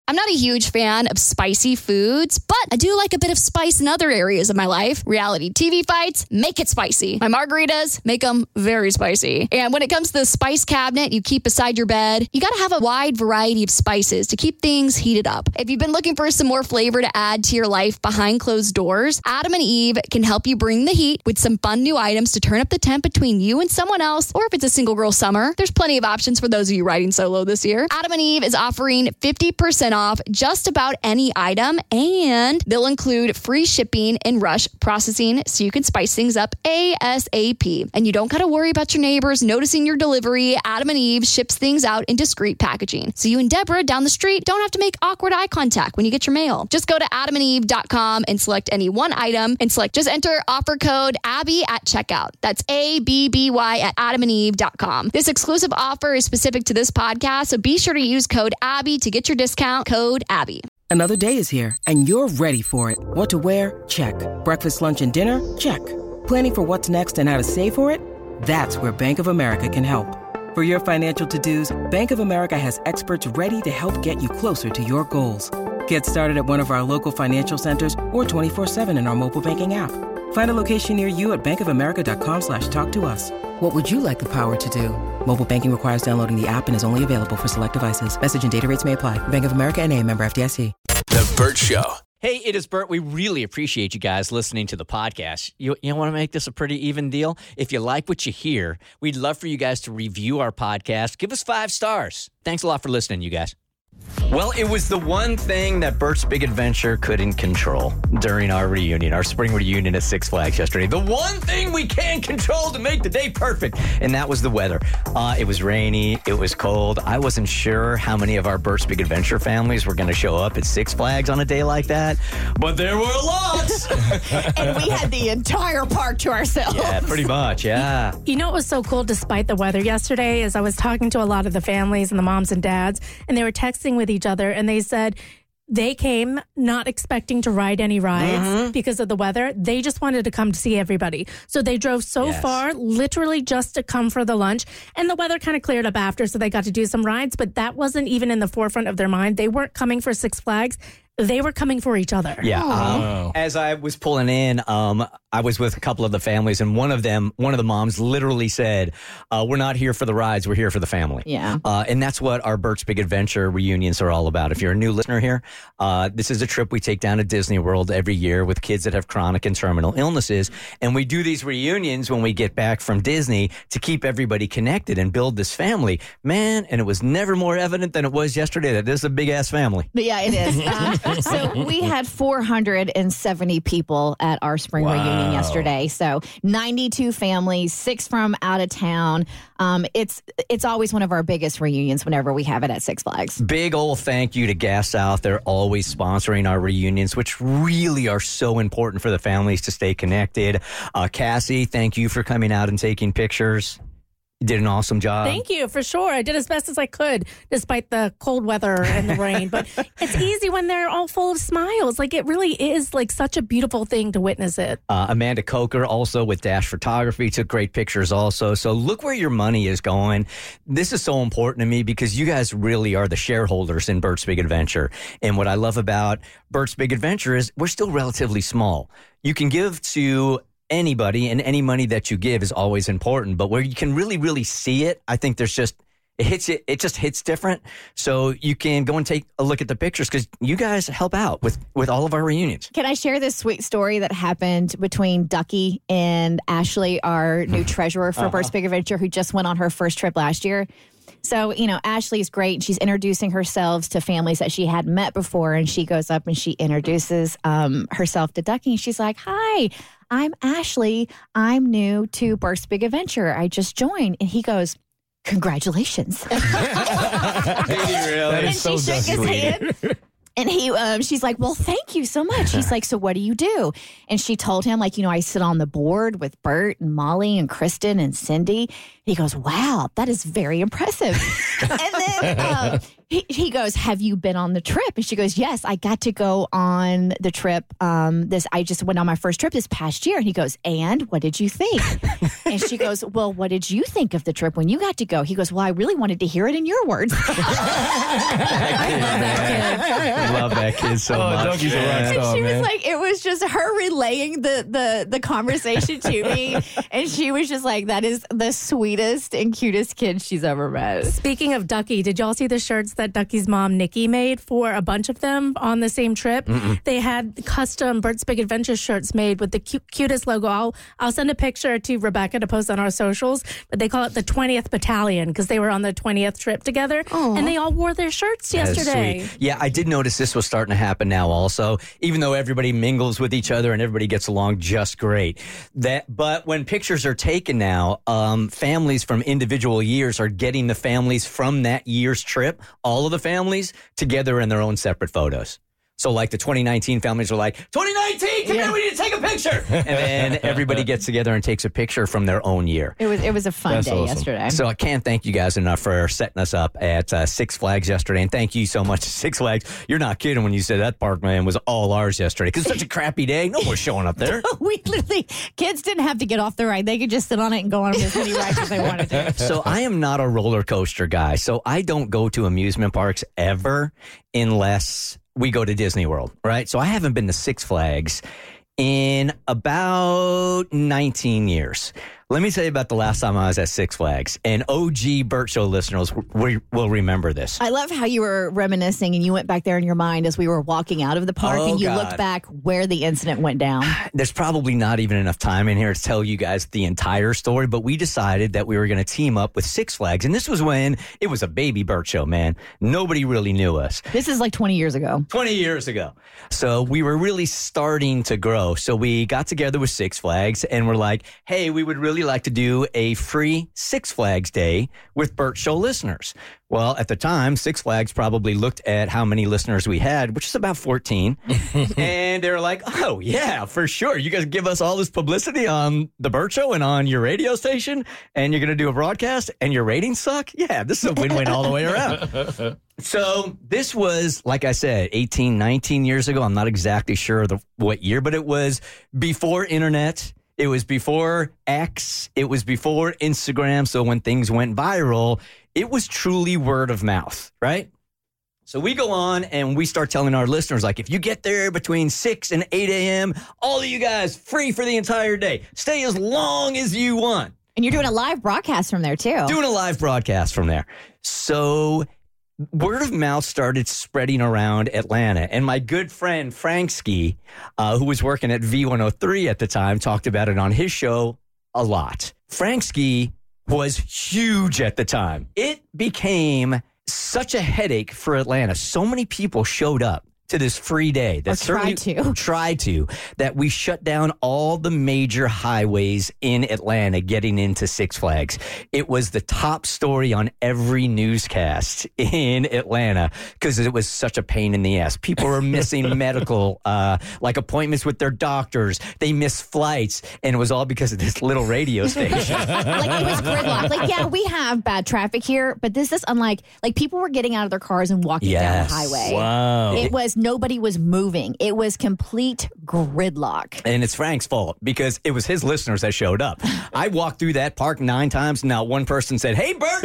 I'm not a huge fan of spicy foods, but I do like a bit of spice in other areas of my life. Reality TV fights, make it spicy. My margaritas, make them very spicy. And when it comes to the spice cabinet you keep beside your bed, you got to have a wide variety of spices to keep things heated up. If you've been looking for some more flavor to add to your life behind closed doors, Adam and Eve can help you bring the heat with some fun new items to turn up the temp between you and someone else, or if it's a single girl summer, there's plenty of options for those of you riding solo this year. Adam and Eve is offering 50% off just about any item, and they'll include free shipping and rush processing so you can spice things up ASAP. And you don't got to worry about your neighbors noticing your delivery. Adam and Eve ships things out in discreet packaging, so you and Deborah down the street don't have to make awkward eye contact when you get your mail. Just go to adamandeve.com and select any one item and just enter offer code Abby at checkout. That's ABBY at adamandeve.com. This exclusive offer is specific to this podcast, so be sure to use code Abby to get your discount. Code Abby. Another day is here, and you're ready for it. What to wear? Check. Breakfast, lunch, and dinner? Check. Planning for what's next and how to save for it? That's where Bank of America can help. For your financial to-dos, Bank of America has experts ready to help get you closer to your goals. Get started at one of our local financial centers or 24/7 in our mobile banking app. Find a location near you at bankofamerica.com/talktous. What would you like the power to do? Mobile banking requires downloading the app and is only available for select devices. Message and data rates may apply. Bank of America NA, member FDIC. The Bert Show. Hey, it is Bert. We really appreciate you guys listening to the podcast. You want to make this a pretty even deal? If you like what you hear, we'd love for you guys to review our podcast. Give us 5 stars. Thanks a lot for listening, you guys. Well, it was the one thing that Bert's Big Adventure couldn't control during our reunion, our spring reunion at Six Flags yesterday. The one thing we can control to make the day perfect, and that was the weather. It was rainy. It was cold. I wasn't sure how many of our Bert's Big Adventure families were going to show up at Six Flags on a day like that, but there were lots. And we had the entire park to ourselves. Yeah, pretty much, yeah. You know what was so cool despite the weather yesterday is I was talking to a lot of the families and the moms and dads, and they were texting with each other, and they said they came not expecting to ride any rides because of the weather. They just wanted to come to see everybody. So they drove so far, literally just to come for the lunch. And the weather kind of cleared up after, so they got to do some rides, but that wasn't even in the forefront of their mind. They weren't coming for Six Flags. They were coming for each other. Yeah. As I was pulling in, I was with a couple of the families, and one of the moms literally said, we're not here for the rides, we're here for the family. Yeah. And that's what our Bert's Big Adventure reunions are all about. If you're a new listener here, this is a trip we take down to Disney World every year with kids that have chronic and terminal illnesses. And we do these reunions when we get back from Disney to keep everybody connected and build this family. Man, and it was never more evident than it was yesterday that this is a big-ass family. But yeah, it is. So we had 470 people at our spring reunion yesterday. So 92 families, 6 from out of town. It's always one of our biggest reunions whenever we have it at Six Flags. Big old thank you to Gas South. They're always sponsoring our reunions, which really are so important for the families to stay connected. Cassie, thank you for coming out and taking pictures. You did an awesome job. Thank you, for sure. I did as best as I could, despite the cold weather and the rain. But it's easy when they're all full of smiles. Like, it really is like such a beautiful thing to witness it. Amanda Coker, also with Dash Photography, took great pictures also. So look where your money is going. This is so important to me because you guys really are the shareholders in Bert's Big Adventure. And what I love about Bert's Big Adventure is we're still relatively small. You can give to anybody, and any money that you give is always important. But where you can really, really see it, I think it just hits different. So you can go and take a look at the pictures because you guys help out with all of our reunions. Can I share this sweet story that happened between Ducky and Ashley, our new treasurer for Bert's Big Adventure, who just went on her first trip last year? So, Ashley's great. She's introducing herself to families that she hadn't met before, and she goes up and she introduces herself to Ducky. And she's like, "Hi, I'm Ashley. I'm new to Bert's Big Adventure. I just joined." And he goes, "Congratulations." Did he really? And she shook his hand. And she's like, "Well, thank you so much." He's like, "So what do you do?" And she told him, I sit on the board with Bert and Molly and Kristen and Cindy. He goes, "Wow, that is very impressive." And then he goes, "Have you been on the trip?" And she goes, "Yes, I got to go on the trip. I just went on my first trip this past year." And he goes, "And what did you think?" And she goes, "Well, what did you think of the trip when you got to go?" He goes, "Well, I really wanted to hear it in your words." I love that kid. love that kid so much. Dougie's a rock star, She man. was like, it was just her relaying the conversation to me. And she was just like, that is the sweetest and cutest kid she's ever met. Speaking of Ducky, did y'all see the shirts that Ducky's mom, Nikki, made for a bunch of them on the same trip? They had custom Bert's Big Adventure shirts made with the cutest logo. I'll send a picture to Rebecca to post on our socials, but they call it the 20th Battalion because they were on the 20th trip together. And they all wore their shirts yesterday. Sweet. Yeah, I did notice this was starting to happen now also, even though everybody mingles with each other and everybody gets along just great. But when pictures are taken now, families from individual years are getting the families from that year's trip, all of the families, together in their own separate photos. So like the 2019 families are like, 2019, come here, we need to take a picture. And then everybody gets together and takes a picture from their own year. It was a fun day yesterday. So I can't thank you guys enough for setting us up at Six Flags yesterday. And thank you so much to Six Flags. You're not kidding when you said that park, man, was all ours yesterday. Because it's such a crappy day. No one's showing up there. We literally, kids didn't have to get off the ride. They could just sit on it and go on as many rides as they wanted to. So I am not a roller coaster guy. So I don't go to amusement parks ever unless we go to Disney World, right? So I haven't been to Six Flags in about 19 years. Let me tell you about the last time I was at Six Flags. And OG Burt Show listeners will remember this. I love how you were reminiscing and you went back there in your mind as we were walking out of the park and you looked back where the incident went down. There's probably not even enough time in here to tell you guys the entire story, but we decided that we were going to team up with Six Flags. And this was when it was a baby Burt Show, man. Nobody really knew us. This is like 20 years ago. 20 years ago. So we were really starting to grow. So we got together with Six Flags and we're like, hey, we would really like to do a free Six Flags day with Burt Show listeners. Well, at the time, Six Flags probably looked at how many listeners we had, which is about 14. And they were like, oh, yeah, for sure. You guys give us all this publicity on the Burt Show and on your radio station, and you're going to do a broadcast, and your ratings suck? Yeah, this is a win-win all the way around. So this was, like I said, 18, 19 years ago. I'm not exactly sure what year, but it was before internet. It was before X. It was before Instagram. So when things went viral, it was truly word of mouth, right? So we go on and we start telling our listeners, like, if you get there between 6 and 8 a.m., all of you guys free for the entire day. Stay as long as you want. And you're doing a live broadcast from there, too. Doing a live broadcast from there. So word of mouth started spreading around Atlanta. And my good friend, Frank Ski, who was working at V103 at the time, talked about it on his show a lot. Frank Ski was huge at the time. It became such a headache for Atlanta. So many people showed up to this free day that tried to that we shut down all the major highways in Atlanta getting into Six Flags. It was the top story on every newscast in Atlanta because it was such a pain in the ass. People were missing medical like appointments with their doctors. They missed flights, and it was all because of this little radio station. Like, it was gridlock. Like, yeah, we have bad traffic here, but this is unlike, like, people were getting out of their cars and walking down the highway. Wow. It was nobody was moving. It was complete gridlock. And it's Frank's fault because it was his listeners that showed up. I walked through that park 9 times. And not one person said, hey, Bert.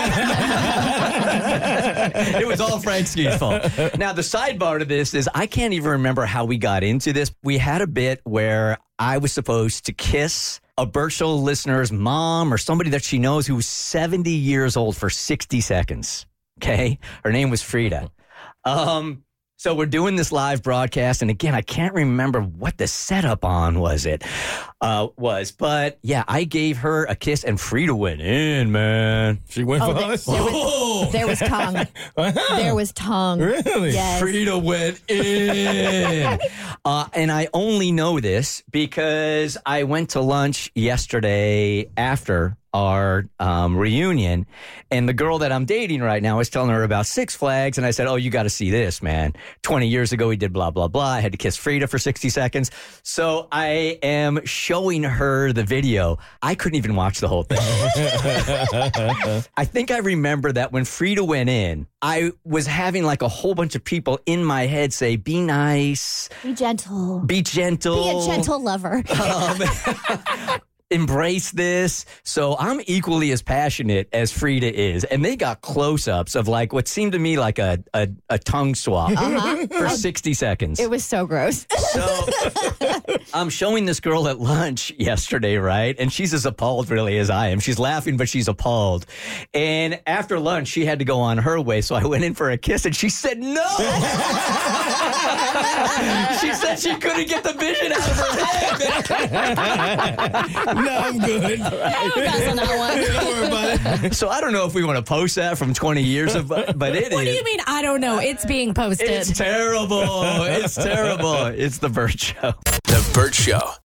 It was all Frank Ski's fault. Now, the sidebar to this is I can't even remember how we got into this. We had a bit where I was supposed to kiss a Burt Show listener's mom or somebody that she knows who was 70 years old for 60 seconds. Okay? Her name was Frida. So we're doing this live broadcast, and again, I can't remember what the setup on was. But yeah, I gave her a kiss, and Frida went in, man. She went for us? There was tongue. There was tongue. Really? Yes. Frida went in. And I only know this because I went to lunch yesterday after our reunion, and the girl that I'm dating right now is telling her about Six Flags, and I said, oh, you got to see this, man. 20 years ago, we did blah, blah, blah. I had to kiss Frida for 60 seconds. So I am showing her the video. I couldn't even watch the whole thing. I think I remember that when Frida went in, I was having like a whole bunch of people in my head say, be nice. Be gentle. Be gentle. Be a gentle lover. embrace this. So I'm equally as passionate as Frida is. And they got close-ups of like what seemed to me like a tongue swap for 60 seconds. It was so gross. So I'm showing this girl at lunch yesterday, right? And she's as appalled really as I am. She's laughing, but she's appalled. And after lunch, she had to go on her way. So I went in for a kiss and she said no. She said she couldn't get the vision out of her head. No, I'm good. I would pass on that one. Don't worry about it. So I don't know if we want to post that from 20 years of, but it What do is. you mean? I don't know. It's being posted. It's terrible. It's terrible. It's The Burt Show. The Burt Show.